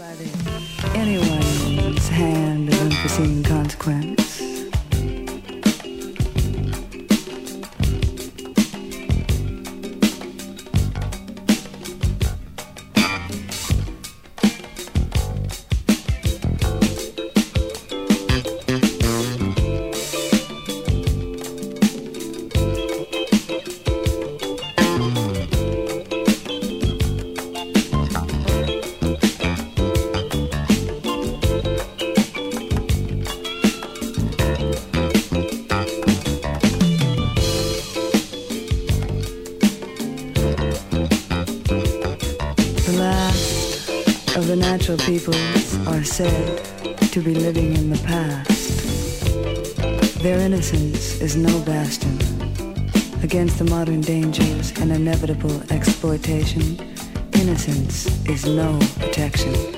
anyone's hand of unforeseen consequence. Natural peoples are said to be living in the past. Their innocence is no bastion against the modern dangers and inevitable exploitation. Innocence is no protection.